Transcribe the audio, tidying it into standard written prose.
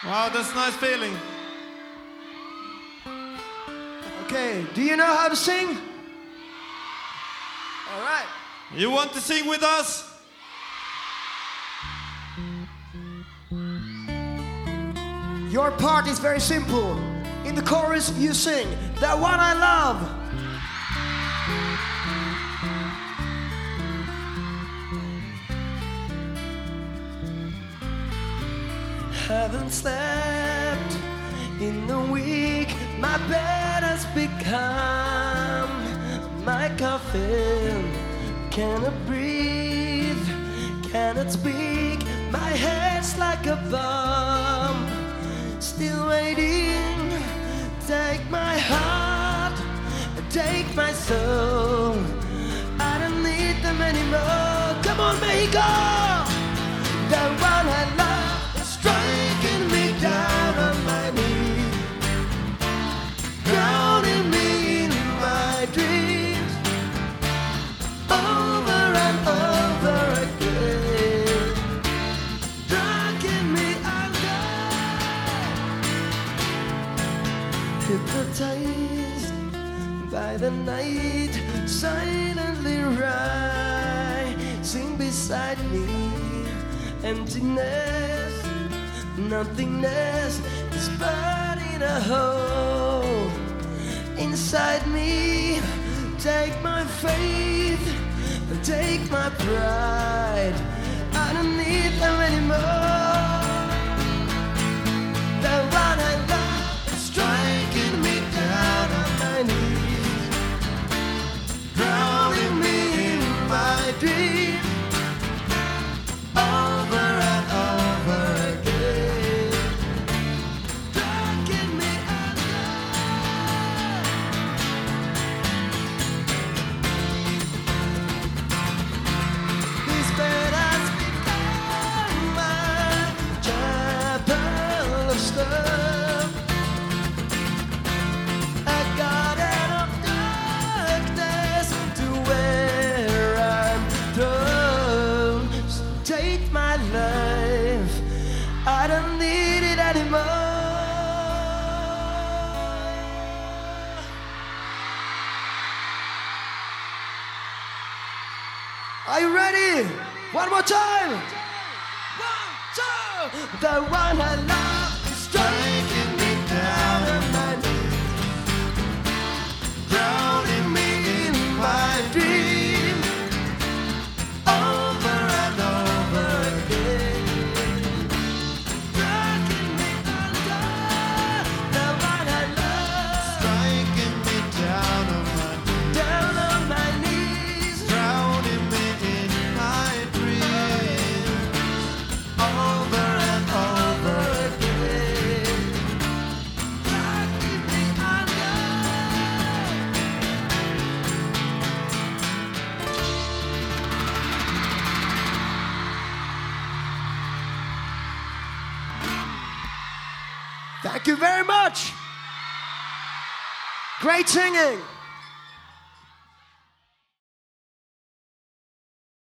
Wow, that's a nice feeling. Okay, do you know how to sing? All right. You want to sing with us? Your part is very simple. In the chorus, you sing, "The one I love." Haven't slept in a week. My bed has become my coffin. Cannot breathe, cannot speak. My head's like a bomb. Still waiting. Take my heart, take my soul. I don't need them anymore. Come on, Mexico! The one I love is striking me down on my knees, drowning me in my dreams, over and over again, dragging me under. Hypnotized by the night, silently rising beside me. Emptiness, nothingness is burning a hole inside me. Take my faith, take my pride. I don't need them anymore. The one I love is striking me down on my knees, drowning me in my dreams, over and over again, dragging me under. This bed has become my chapel of stuff. I got enough darkness to where I'm thrown. So take my life, I don't need it anymore. Are you ready? One more time. 1, 2. The one I love is striking me down on my knees, drowning me in my dreams, over and over again, dragging me under. The one I love, Striking me down on my knees, knees, drowning me in my dreams, over and over again, dragging me under. Thank you very much. Great singing.